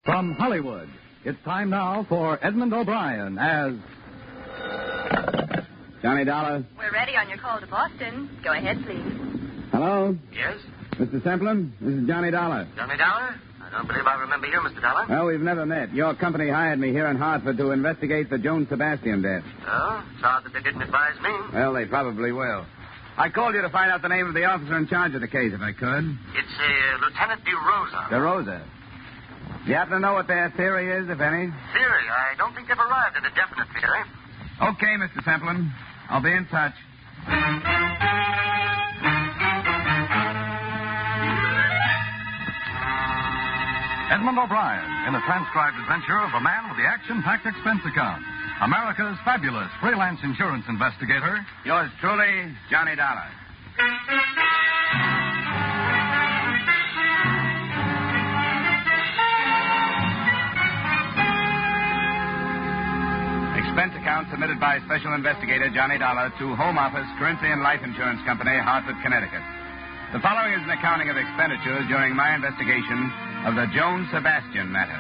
From Hollywood, it's time now for Edmund O'Brien as... Johnny Dollar. We're ready on your call to Boston. Go ahead, please. Hello? Yes? Mr. Semplin, this is Johnny Dollar. Johnny Dollar? I don't believe I remember you, Mr. Dollar. Well, we've never met. Your company hired me here in Hartford to investigate the Joan Sebastian death. Oh? Sorry that they didn't advise me. Well, they probably will. I called you to find out the name of the officer in charge of the case, if I could. It's Lieutenant DeRosa. DeRosa. Do you happen to know what their theory is, if any? Theory? I don't think they've arrived at a definite theory. Okay, Mr. Semplin. I'll be in touch. Edmund O'Brien in a transcribed adventure of a man with the action-packed expense account. America's fabulous freelance insurance investigator. Yours truly, Johnny Dollar. Expense account submitted by Special Investigator Johnny Dollar to Home Office, Corinthian Life Insurance Company, Hartford, Connecticut. The following is an accounting of expenditures during my investigation of the Joan Sebastian matter.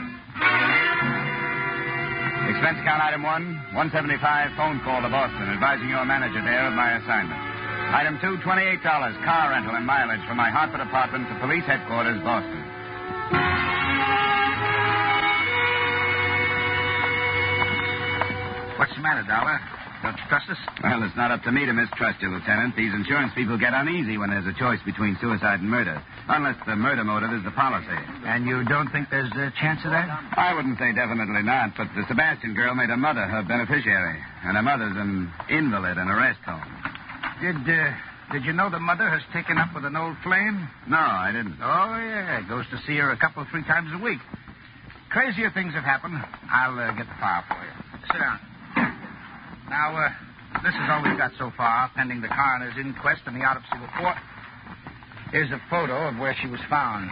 Expense account item 1, 175 phone call to Boston, advising your manager there of my assignment. Item 2, $28, car rental and mileage from my Hartford apartment to police headquarters, Boston. What's the matter, Dollar? Don't you trust us? Well, it's not up to me to mistrust you, Lieutenant. These insurance people get uneasy when there's a choice between suicide and murder, unless the murder motive is the policy. And you don't think there's a chance of that? I wouldn't say definitely not, but the Sebastian girl made her mother her beneficiary, and her mother's an invalid in a rest home. Did you know the mother has taken up with an old flame? No, I didn't. Oh, yeah. Goes to see her a couple, 3 times a week. Crazier things have happened. I'll get the file for you. Sit down. Now, this is all we've got so far, pending the coroner's inquest and the autopsy report. Here's a photo of where she was found.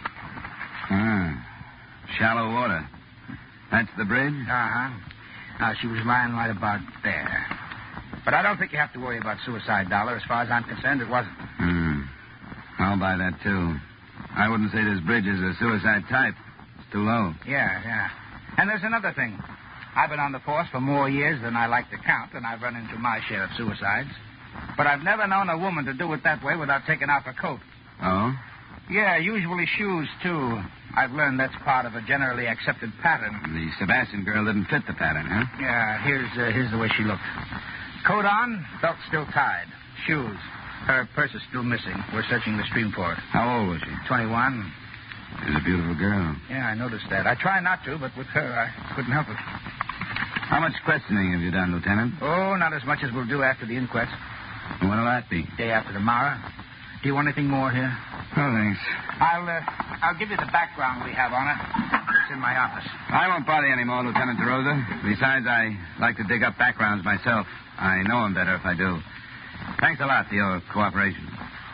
Shallow water. That's the bridge? Uh-huh. Now, she was lying right about there. But I don't think you have to worry about suicide, Dollar. As far as I'm concerned, it wasn't. I'll buy that, too. I wouldn't say this bridge is a suicide type. It's too low. Yeah. And there's another thing. I've been on the force for more years than I like to count, and I've run into my share of suicides. But I've never known a woman to do it that way without taking off her coat. Oh? Yeah, usually shoes, too. I've learned that's part of a generally accepted pattern. The Sebastian girl didn't fit the pattern, huh? Yeah, here's the way she looked. Coat on, belt still tied. Shoes. Her purse is still missing. We're searching the stream for it. How old was she? 21. She's a beautiful girl. Yeah, I noticed that. I try not to, but with her, I couldn't help it. How much questioning have you done, Lieutenant? Oh, not as much as we'll do after the inquest. When'll that be? Day after tomorrow. Do you want anything more here? Oh, thanks. I'll give you the background we have on it. It's in my office. I won't bother you anymore, Lieutenant DeRosa. Besides, I like to dig up backgrounds myself. I know them better if I do. Thanks a lot for your cooperation.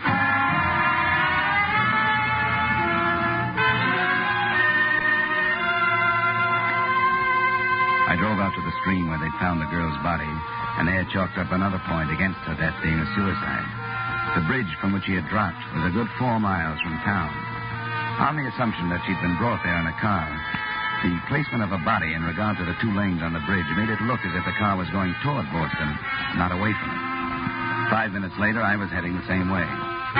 I drove out to the stream where they found the girl's body, and they had chalked up another point against her death being a suicide. The bridge from which she had dropped was a good 4 miles from town. On the assumption that she'd been brought there in a car, the placement of a body in regard to the 2 lanes on the bridge made it look as if the car was going toward Boston, not away from it. 5 minutes later, I was heading the same way.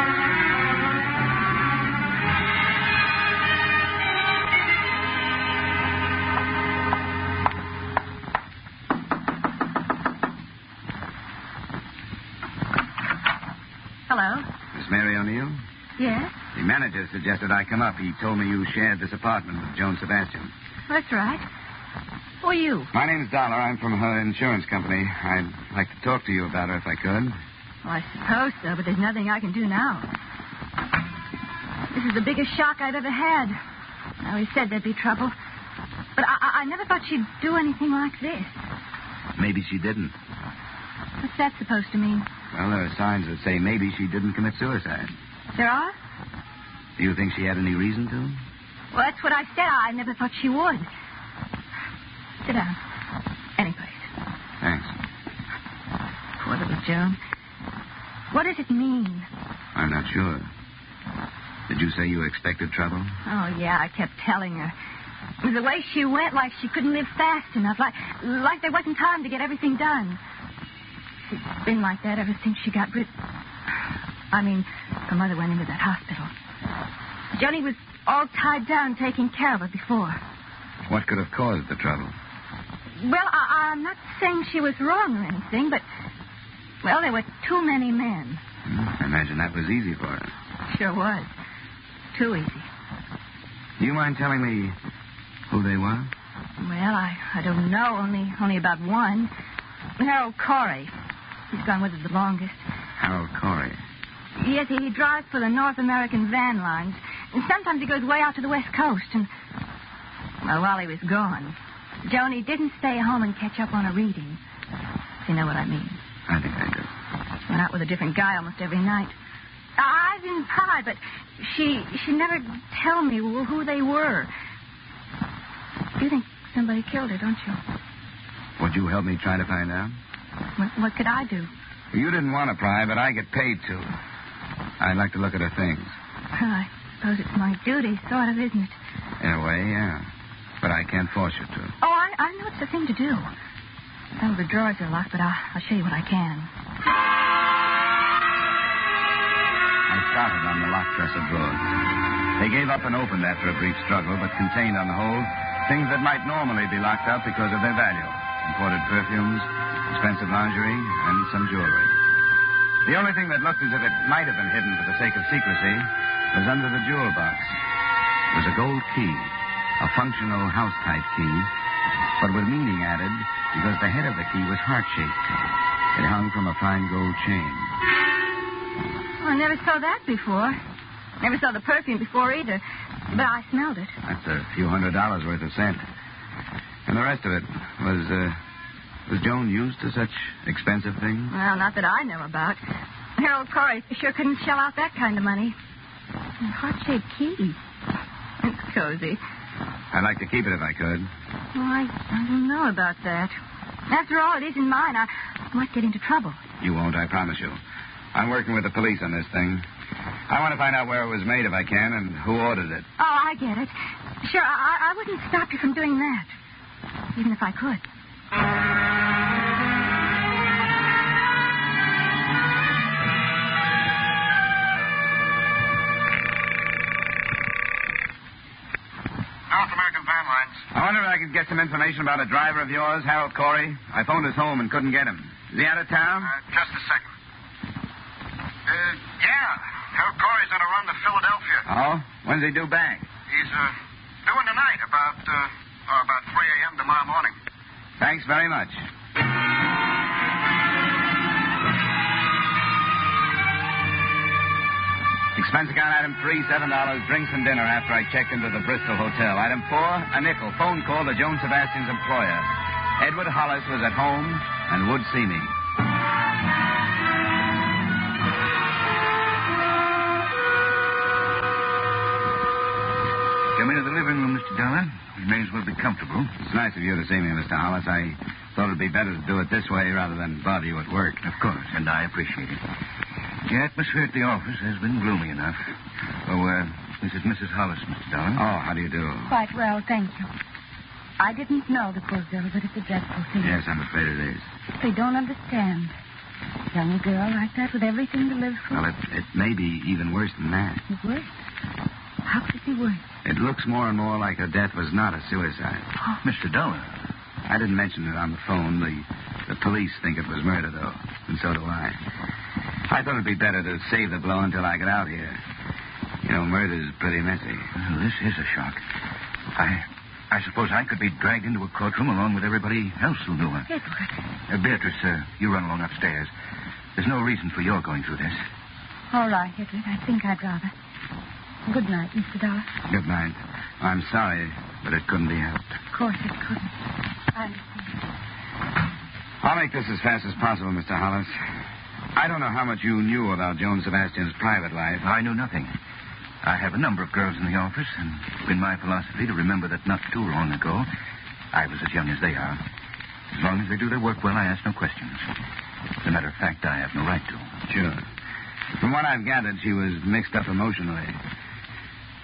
Hello? Miss Mary O'Neill? Yes? The manager suggested I come up. He told me you shared this apartment with Joan Sebastian. That's right. Who are you? My name's Dollar. I'm from her insurance company. I'd like to talk to you about her if I could. Well, I suppose so, but there's nothing I can do now. This is the biggest shock I've ever had. I always said there'd be trouble. But I never thought she'd do anything like this. Maybe she didn't. What's that supposed to mean? Well, there are signs that say maybe she didn't commit suicide. There are? Do you think she had any reason to? Well, that's what I said. I never thought she would. Sit down. Any place. Thanks. Poor little Joan. What does it mean? I'm not sure. Did you say you expected trouble? Oh, yeah, I kept telling her. The way she went, like she couldn't live fast enough, like there wasn't time to get everything done. She's been like that ever since she got rid... I mean, her mother went into that hospital. Johnny was all tied down taking care of her before. What could have caused the trouble? Well, I'm not saying she was wrong or anything, but... Well, there were too many men. I imagine that was easy for her. Sure was. Too easy. Do you mind telling me who they were? Well, I don't know. Only about one. Harold Corey. He's gone with it the longest. Harold Corey. Yes, he drives for the North American van lines. And sometimes he goes way out to the West Coast. And, well, while he was gone, Joni didn't stay home and catch up on her reading. If you know what I mean. I think I do. Went out with a different guy almost every night. I didn't pry, but she never tell me who they were. You think somebody killed her, don't you? Would you help me try to find out? What could I do? You didn't want to pry, but I get paid to. I'd like to look at her things. Well, I suppose it's my duty, sort of, isn't it? In a way, yeah. But I can't force you to. Oh, I know it's the thing to do. Some of the drawers are locked, but I'll show you what I can. I started on the locked dresser drawers. They gave up and opened after a brief struggle, but contained on the whole things that might normally be locked up because of their value. Imported perfumes, expensive lingerie, and some jewelry. The only thing that looked as if it might have been hidden for the sake of secrecy was under the jewel box. It was a gold key, a functional house-type key, but with meaning added because the head of the key was heart-shaped. It hung from a fine gold chain. Oh, I never saw that before. Never saw the perfume before either, but I smelled it. That's a few $100 worth of scent. And the rest of it was Joan used to such expensive things? Well, not that I know about. Harold Corey sure couldn't shell out that kind of money. A heart-shaped key. It's cozy. I'd like to keep it if I could. Oh, I don't know about that. After all, it isn't mine. I might get into trouble. You won't, I promise you. I'm working with the police on this thing. I want to find out where it was made if I can and who ordered it. Oh, I get it. Sure, I wouldn't stop you from doing that. Even if I could. North American van lines. I wonder if I could get some information about a driver of yours, Harold Corey. I phoned his home and couldn't get him. Is he out of town? Just a second. Yeah. Harold Corey's on a run to Philadelphia. Oh? When's he due back? He's doing tonight, about 3 a.m. tomorrow morning. Thanks very much. Expense account item 3, $7, drinks and dinner after I checked into the Bristol Hotel. Item 4, a nickel, phone call to Joan Sebastian's employer. Edward Hollis was at home and would see me. Come into the living room, Mr. Dollar. You may as well be comfortable. It's nice of you to see me, Mr. Hollis. I thought it'd be better to do it this way rather than bother you at work. Of course, and I appreciate it. The atmosphere at the office has been gloomy enough. Oh, this is Mrs. Hollis, Mr. Dollar. Oh, how do you do? Quite well, thank you. I didn't know the poor girl, but it's a dreadful thing. Yes, I'm afraid it is. They don't understand. Young girl like that with everything to live for. Well, it may be even worse than that. Worse? How could it be worse? It looks more and more like her death was not a suicide. Oh, Mr. Dollar. I didn't mention it on the phone. The police think it was murder, though, and so do I. I thought it'd be better to save the blow until I get out here. You know, murder's pretty messy. Well, this is a shock. I suppose I could be dragged into a courtroom along with everybody else who knew her. Edward. Beatrice, you run along upstairs. There's no reason for your going through this. All right, Edward. I think I'd rather. Good night, Mr. Dollar. Good night. I'm sorry, but it couldn't be helped. Of course it couldn't. I understand. I'll make this as fast as possible, Mr. Hollis. I don't know how much you knew about Joan Sebastian's private life. I knew nothing. I have a number of girls in the office, and it's been my philosophy to remember that not too long ago, I was as young as they are. As long as they do their work well, I ask no questions. As a matter of fact, I have no right to. Sure. From what I've gathered, she was mixed up emotionally.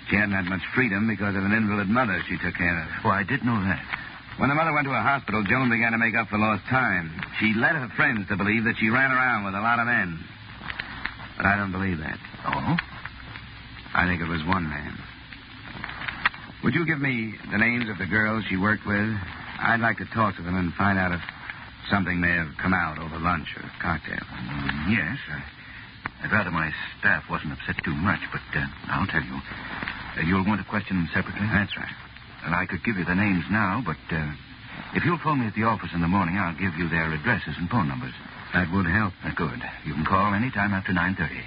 She hadn't had much freedom because of an invalid mother she took care of. Oh, I did know that. When the mother went to a hospital, Joan began to make up for lost time. She led her friends to believe that she ran around with a lot of men. But I don't believe that. Oh? I think it was one man. Would you give me the names of the girls she worked with? I'd like to talk to them and find out if something may have come out over lunch or cocktail. Yes. I'd rather my staff wasn't upset too much, but I'll tell you. You'll want to question them separately? That's right. And I could give you the names now, but if you'll phone me at the office in the morning, I'll give you their addresses and phone numbers. That would help. Good. You can call any time after 9:30.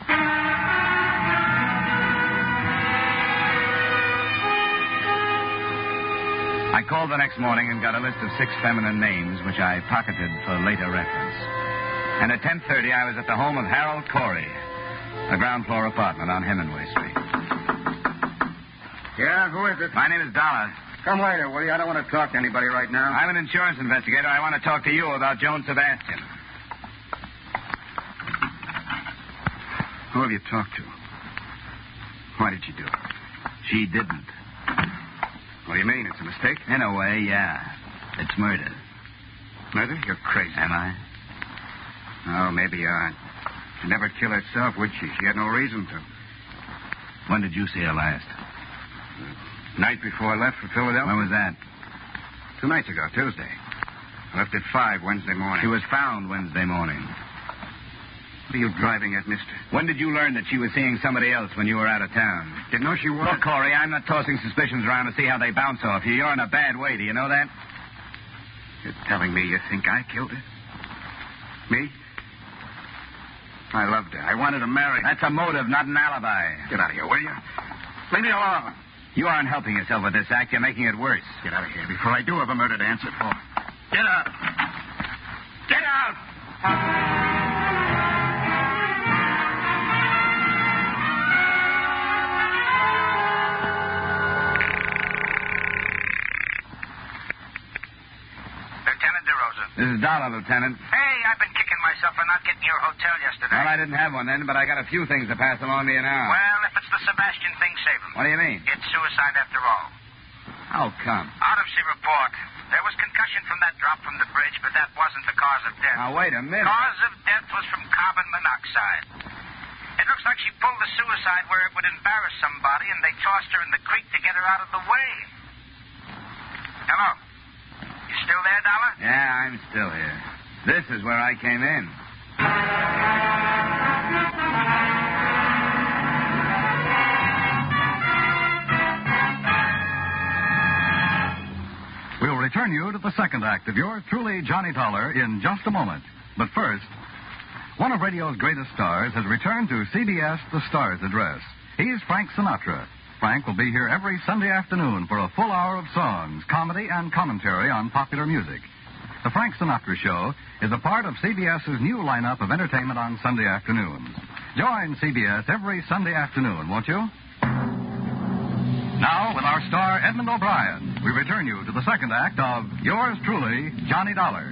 I called the next morning and got a list of 6 feminine names, which I pocketed for later reference. And at 10:30, I was at the home of Harold Corey, a ground floor apartment on Hemingway Street. Yeah, who is it? My name is Dollar. Come later, will you? I don't want to talk to anybody right now. I'm an insurance investigator. I want to talk to you about Joan Sebastian. Who have you talked to? Why did you do it? She didn't. What do you mean? It's a mistake? In a way, yeah. It's murder. Murder? You're crazy. Am I? Oh, maybe you are. She'd never kill herself, would she? She had no reason to. When did you see her last? Night before I left for Philadelphia. When was that? 2 nights ago, Tuesday. I left at 5 Wednesday morning. She was found Wednesday morning. What are you driving at, mister? When did you learn that she was seeing somebody else when you were out of town? Didn't know she was. Look, Corey, I'm not tossing suspicions around to see how they bounce off you. You're in a bad way. Do you know that? You're telling me you think I killed her? Me? I loved her. I wanted to marry her. That's a motive, not an alibi. Get out of here, will you? Leave me alone. You aren't helping yourself with this act. You're making it worse. Get out of here before I do have a murder to answer for. Get out. Get out! This is Dollar, Lieutenant. Hey, I've been kicking myself for not getting your hotel yesterday. Well, I didn't have one then, but I got a few things to pass along to you now. Well, if it's the Sebastian thing, save him. What do you mean? It's suicide after all. How come? Autopsy report. There was concussion from that drop from the bridge, but that wasn't the cause of death. Now, wait a minute. Cause of death was from carbon monoxide. It looks like she pulled the suicide where it would embarrass somebody, and they tossed her in the creek to get her out of the way. Hello? You still there, Dollar? Yeah, I'm still here. This is where I came in. We'll return you to the second act of yours truly, Johnny Dollar, in just a moment. But first, one of radio's greatest stars has returned to CBS The Stars Address. He's Frank Sinatra. Frank will be here every Sunday afternoon for a full hour of songs, comedy, and commentary on popular music. The Frank Sinatra Show is a part of CBS's new lineup of entertainment on Sunday afternoons. Join CBS every Sunday afternoon, won't you? Now, with our star, Edmund O'Brien, we return you to the second act of yours truly, Johnny Dollar.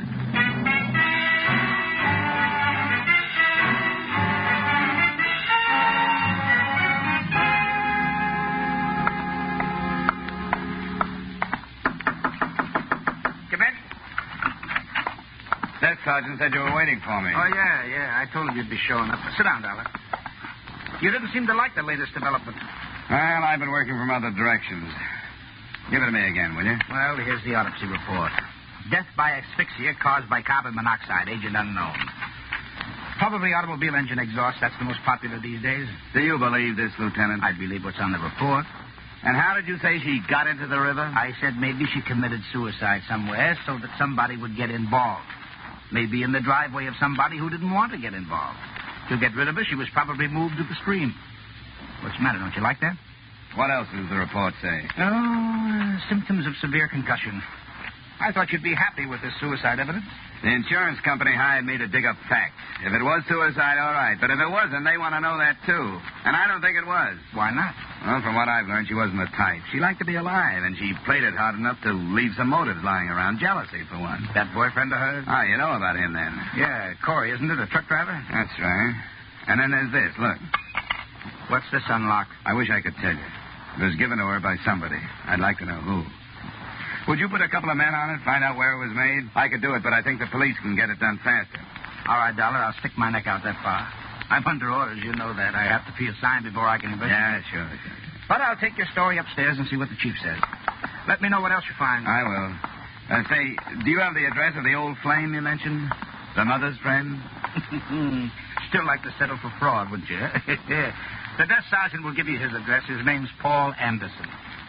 Desk sergeant said you were waiting for me. Oh, yeah. I told him you'd be showing up. Sit down, Dollar. You didn't seem to like the latest development. Well, I've been working from other directions. Give it to me again, will you? Well, here's the autopsy report. Death by asphyxia caused by carbon monoxide, agent unknown. Probably automobile engine exhaust. That's the most popular these days. Do you believe this, Lieutenant? I believe what's on the report. And how did you say she got into the river? I said maybe she committed suicide somewhere so that somebody would get involved. Maybe in the driveway of somebody who didn't want to get involved. To get rid of her, she was probably moved to the stream. What's the matter? Don't you like that? What else does the report say? Oh, symptoms of severe concussion. I thought you'd be happy with this suicide evidence. The insurance company hired me to dig up facts. If it was suicide, all right. But if it wasn't, they want to know that, too. And I don't think it was. Why not? Well, from what I've learned, she wasn't the type. She liked to be alive, and she played it hard enough to leave some motives lying around. Jealousy, for one. That boyfriend of hers? Ah, you know about him, then. Yeah, Corey, isn't it? A truck driver? That's right. And then there's this. Look. What's this unlock? I wish I could tell you. It was given to her by somebody. I'd like to know who. Would you put a couple of men on it, find out where it was made? I could do it, but I think the police can get it done faster. All right, Dollar, I'll stick my neck out that far. I'm under orders, you know that. I have to see a sign before I can investigate. Yeah, sure. But I'll take your story upstairs and see what the chief says. Let me know what else you find. I will. Say, do you have the address of the old flame you mentioned? The mother's friend? Still like to settle for fraud, wouldn't you? The desk sergeant will give you his address. His name's Paul Anderson.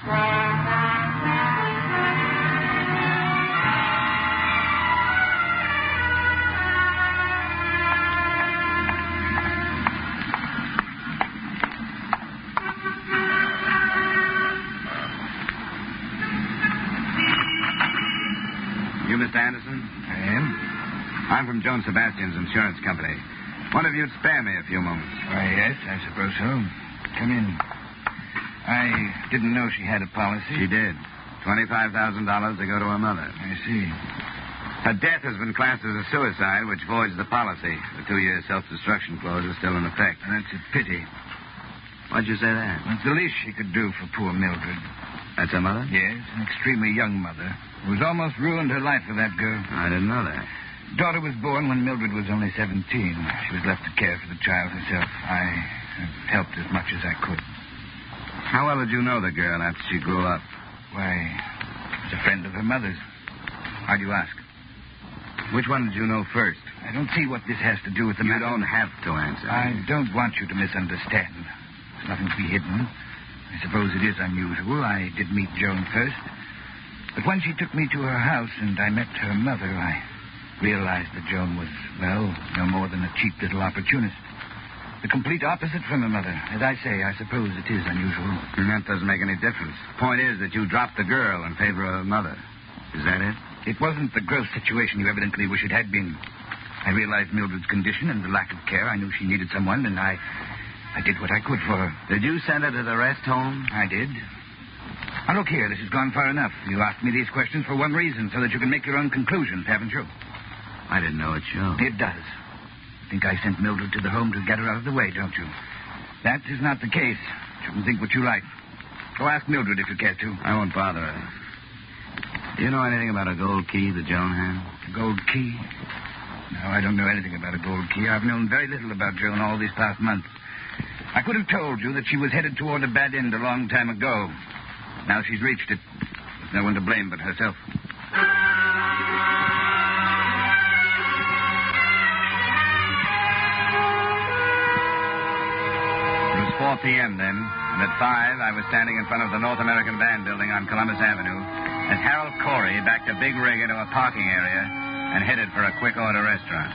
You Mr. Anderson? I am. I'm from Joan Sebastian's insurance company. Wonder if you'd spare me a few moments. Why, yes, I suppose so. Come in. I didn't know she had a policy. She did. $25,000 to go to her mother. I see. Her death has been classed as a suicide, which voids the policy. The 2-year self-destruction clause is still in effect. That's a pity. Why'd you say that? It's the least she could do for poor Mildred. That's her mother? Yes, an extremely young mother who has almost ruined her life for that girl. I didn't know that. Daughter was born when Mildred was only 17. She was left to care for the child herself. I helped as much as I could. How well did you know the girl after she grew up? Why, she was a friend of her mother's. Why'd you ask? Which one did you know first? I don't see what this has to do with the You matter. don't have to answer. I don't want you to misunderstand. There's nothing to be hidden. I suppose it is unusual. I did meet Joan first. But when she took me to her house and I met her mother, I realized that Joan was, well, no more than a cheap little opportunist. The complete opposite from her mother. As I say, I suppose it is unusual. And that doesn't make any difference. Point is that you dropped the girl in favor of her mother. Is that it? It wasn't the gross situation you evidently wish it had been. I realized Mildred's condition and the lack of care. I knew she needed someone, and I did what I could for her. Did you send her to the rest home? I did. Now, look here. This has gone far enough. You asked me these questions for one reason, so that you can make your own conclusions, haven't you? I didn't know it showed. It does. I think I sent Mildred to the home to get her out of the way, don't you? That is not the case. You can think what you like. Go ask Mildred if you care to. I won't bother her. Do you know anything about a gold key that Joan had? A gold key? No, I don't know anything about a gold key. I've known very little about Joan all these past months. I could have told you that she was headed toward a bad end a long time ago. Now she's reached it. There's no one to blame but herself. It was 4 p.m. then, and at 5, I was standing in front of the North American Van building on Columbus Avenue as Harold Corey backed a big rig into a parking area and headed for a quick-order restaurant.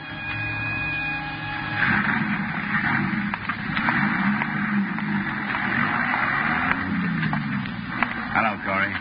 Hello, Corey.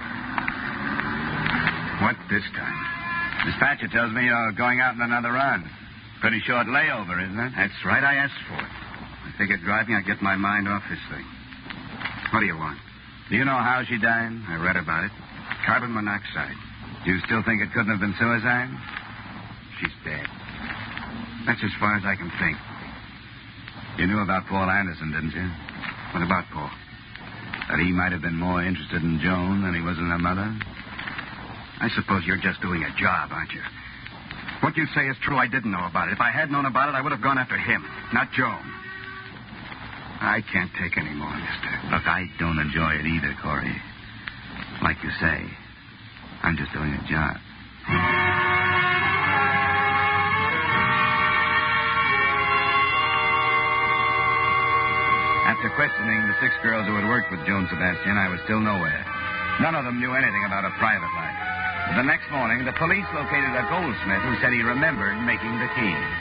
What this time? Dispatcher tells me you're going out on another run. Pretty short layover, isn't it? That's right. I asked for it. I figured driving, I'd get my mind off this thing. What do you want? Do you know how she died? I read about it. Carbon monoxide. Do you still think it couldn't have been suicide? She's dead. That's as far as I can think. You knew about Paul Anderson, didn't you? What about Paul? That he might have been more interested in Joan than he was in her mother? I suppose you're just doing a job, aren't you? What you say is true. I didn't know about it. If I had known about it, I would have gone after him, not Joan. I can't take any more, mister. Look, I don't enjoy it either, Corey. Like you say, I'm just doing a job. After questioning the 6 girls who had worked with Joan Sebastian, I was still nowhere. None of them knew anything about her private life. But the next morning, the police located a goldsmith who said he remembered making the keys.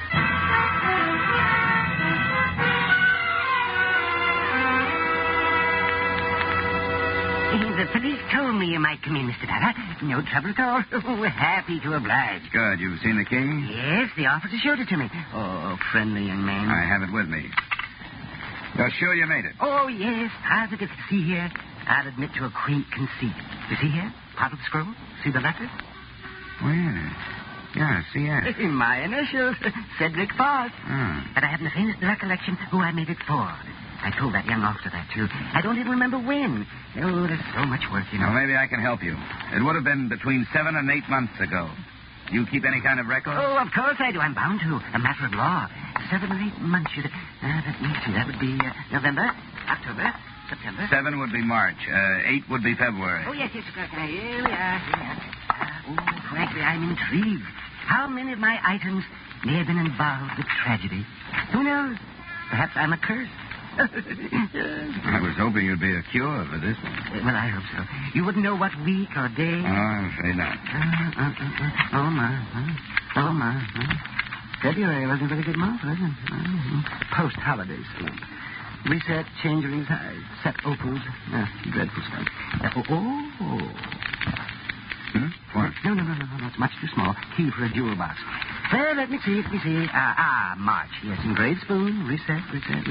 The police told me you might come in, Mr. Dollar. No trouble at all. Happy to oblige. Good. You've seen the key? Yes, the officer showed it to me. Oh, friendly young man. I have it with me. You're sure you made it? Oh, yes, positive. See here? I'll admit to a quaint conceit. You see here? Part of the scroll? See the letters? Well, yeah, C.S. My initials, Cedric Foss. Oh. But I haven't the faintest recollection who I made it for. I told that young officer that, too. I don't even remember when. Oh, there's so much work, you know. Well, maybe I can help you. It would have been between 7 and 8 months ago. You keep any kind of record? Oh, of course I do. I'm bound to. A matter of law. 7 or 8 months. Let me see. That would be November, October, September. 7 would be March. 8 would be February. Oh, yes. Here we are. Frankly, I'm intrigued. How many of my items may have been involved with tragedy? Who knows? Perhaps I'm a curse. I was hoping you'd be a cure for this one. Well, I hope so. You wouldn't know what week or day? Oh, I'm afraid not. Oh, my. February wasn't a very good month, was it? Post-holiday slump. Reset, change rings, set opals. Dreadful stuff. What? No. It's much too small. Key for a jewel box. Well, let me see. March. Yes, engraved spoon. Reset.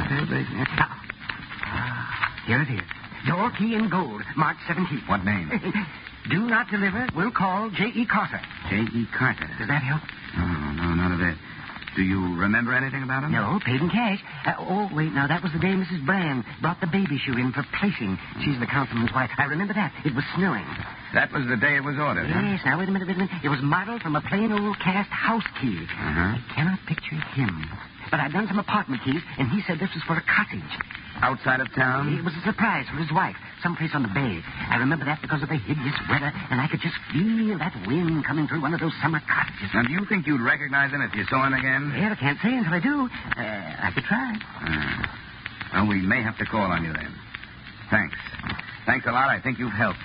Here it is. Door key in gold. March 17th. What name? Do not deliver. Will call J.E. Carter. J.E. Carter. Does that help? No, none of that. Do you remember anything about him? No, paid in cash. Wait, now, that was the day Mrs. Brand brought the baby shoe in for placing. She's the councilman's wife. I remember that. It was snowing. That was the day it was ordered, huh? Yes, now, wait a minute. It was modeled from a plain old cast house key. Uh-huh. I cannot picture him. But I've done some apartment keys, and he said this was for a cottage. Outside of town? It was a surprise for his wife, someplace on the bay. I remember that because of the hideous weather, and I could just feel that wind coming through one of those summer cottages. Now, do you think you'd recognize him if you saw him again? Well, I can't say until I do. I could try. Well, we may have to call on you then. Thanks. Thanks a lot. I think you've helped.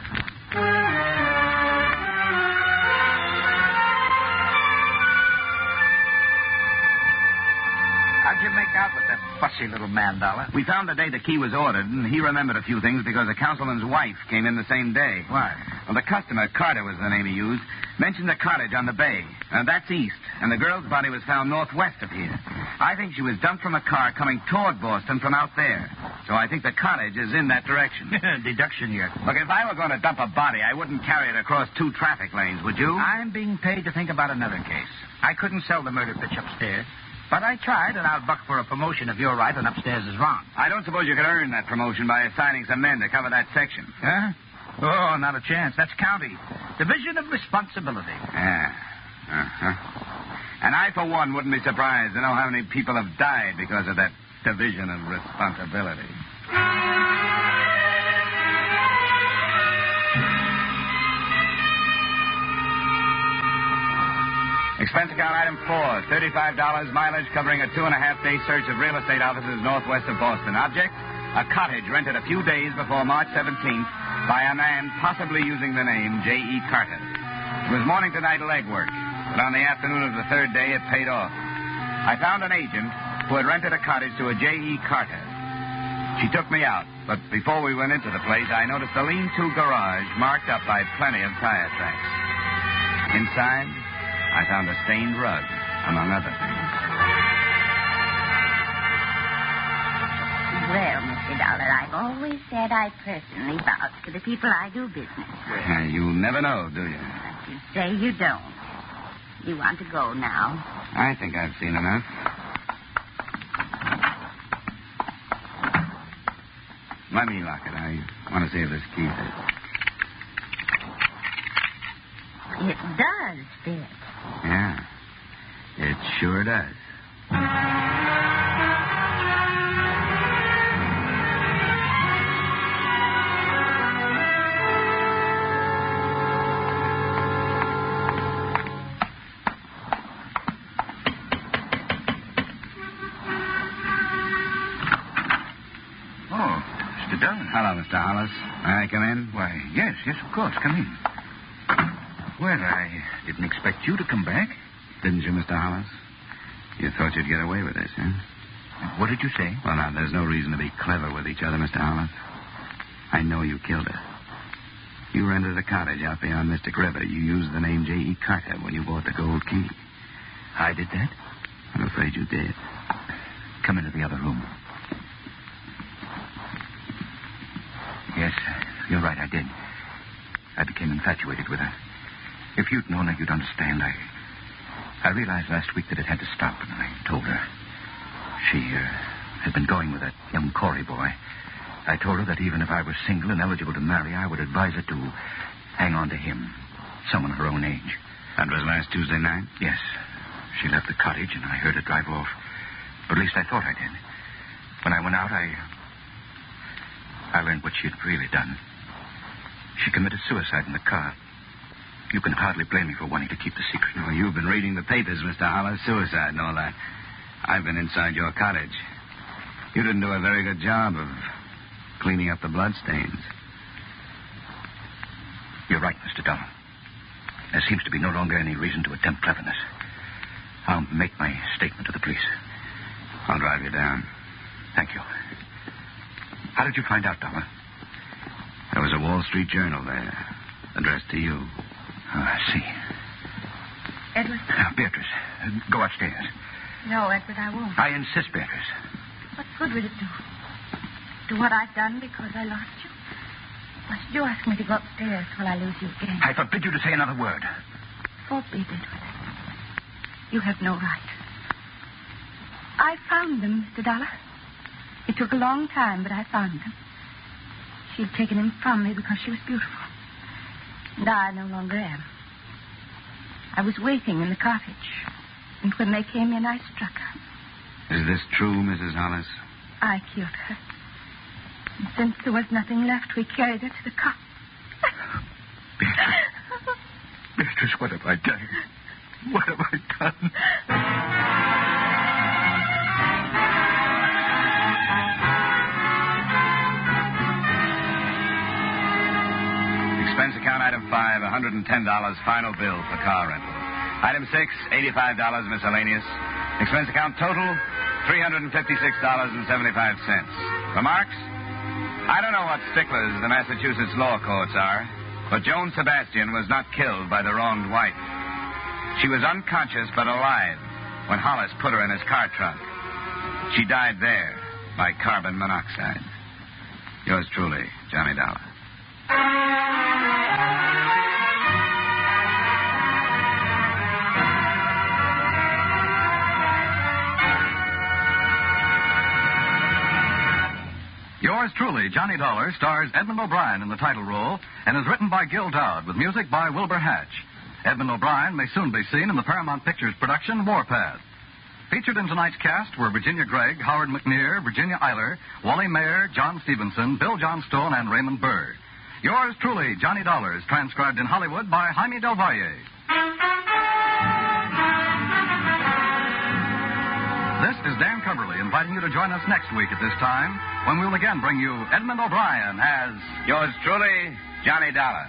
How'd you make out with that fussy little man, Dollar? We found the day the key was ordered, and he remembered a few things because the councilman's wife came in the same day. Why? Well, the customer, Carter was the name he used, mentioned the cottage on the bay. That's east, and the girl's body was found northwest of here. I think she was dumped from a car coming toward Boston from out there. So I think the cottage is in that direction. Deduction here. Look, if I were going to dump a body, I wouldn't carry it across 2 traffic lanes, would you? I'm being paid to think about another case. I couldn't sell the murder pitch upstairs. But I tried, and I'll buck for a promotion if you're right and upstairs is wrong. I don't suppose you could earn that promotion by assigning some men to cover that section. Huh? Oh, not a chance. That's county. Division of responsibility. Yeah. Uh-huh. And I, for one, wouldn't be surprised to know how many people have died because of that division of responsibility. Expense account item 4, $35 mileage covering a 2.5-day search of real estate offices northwest of Boston. Object, a cottage rented a few days before March 17th by a man possibly using the name J.E. Carter. It was morning to night legwork, but on the afternoon of the 3rd day it paid off. I found an agent who had rented a cottage to a J.E. Carter. She took me out, but before we went into the place, I noticed the lean-to garage marked up by plenty of tire tracks. Inside, I found a stained rug, among other things. Well, Mr. Dollar, I've always said I personally vouch for the people I do business with. You'll never know, do you? But you say you don't. You want to go now? I think I've seen enough. Let me lock it. I want to see if this key fits. It does fit. Yeah, it sure does. Mr. Dunn. Hello, Mr. Hollis. May I come in? Why, yes, of course. Come in. Well, I didn't expect you to come back. Didn't you, Mr. Hollis? You thought you'd get away with this, huh? What did you say? Well, now, there's no reason to be clever with each other, Mr. Hollis. I know you killed her. You rented a cottage out beyond Mystic River. You used the name J.E. Carter when you bought the gold key. I did that? I'm afraid you did. Come into the other room. Yes, you're right, I did. I became infatuated with her. If you'd known her, you'd understand. I realized last week that it had to stop, and I told her. had been going with that young Corey boy. I told her that even if I was single and eligible to marry, I would advise her to hang on to him, someone her own age. That was last Tuesday night? Yes. She left the cottage, and I heard her drive off. Or at least I thought I did. When I went out, I learned what she had really done. She committed suicide in the car. You can hardly blame me for wanting to keep the secret. Oh, you've been reading the papers, Mr. Hollis. Suicide and all that. I've been inside your cottage. You didn't do a very good job of cleaning up the bloodstains. You're right, Mr. Dollar. There seems to be no longer any reason to attempt cleverness. I'll make my statement to the police. I'll drive you down. Thank you. How did you find out, Dollar? There was a Wall Street Journal there, addressed to you. Oh, I see. Edward? Now, Beatrice, go upstairs. No, Edward, I won't. I insist, Beatrice. What good would it do? Do what I've done because I lost you? Why should you ask me to go upstairs while I lose you again? I forbid you to say another word. Forbid, Edward. You have no right. I found them, Mr. Dollar. It took a long time, but I found them. She had taken him from me because she was beautiful. And I no longer am. I was waiting in the cottage, and when they came in, I struck her. Is this true, Mrs. Hollis? I killed her. And since there was nothing left, we carried her to the cot. Beatrice, what have I done? What have I done? Expense account item 5, $110 final bill for car rental. Item 6, $85 miscellaneous. Expense account total, $356.75. Remarks? I don't know what sticklers the Massachusetts law courts are, but Joan Sebastian was not killed by the wronged wife. She was unconscious but alive when Hollis put her in his car trunk. She died there by carbon monoxide. Yours truly, Johnny Dollar. Yours truly, Johnny Dollar, stars Edmund O'Brien in the title role and is written by Gil Dowd with music by Wilbur Hatch. Edmund O'Brien may soon be seen in the Paramount Pictures production Warpath. Featured in tonight's cast were Virginia Gregg, Howard McNear, Virginia Eiler, Wally Mayer, John Stevenson, Bill Johnstone, and Raymond Burr. Yours truly, Johnny Dollar, is transcribed in Hollywood by Jaime Del Valle. This is Dan Coverly inviting you to join us next week at this time when we'll again bring you Edmund O'Brien as... Yours truly, Johnny Dollar.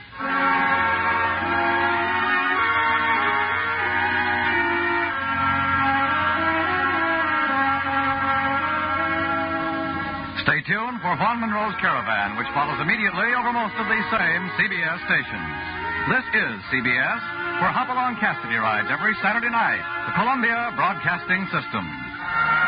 Stay tuned for Von Monroe's Caravan, which follows immediately over most of these same CBS stations. This is CBS, where Hopalong Cassidy rides every Saturday night, the Columbia Broadcasting System.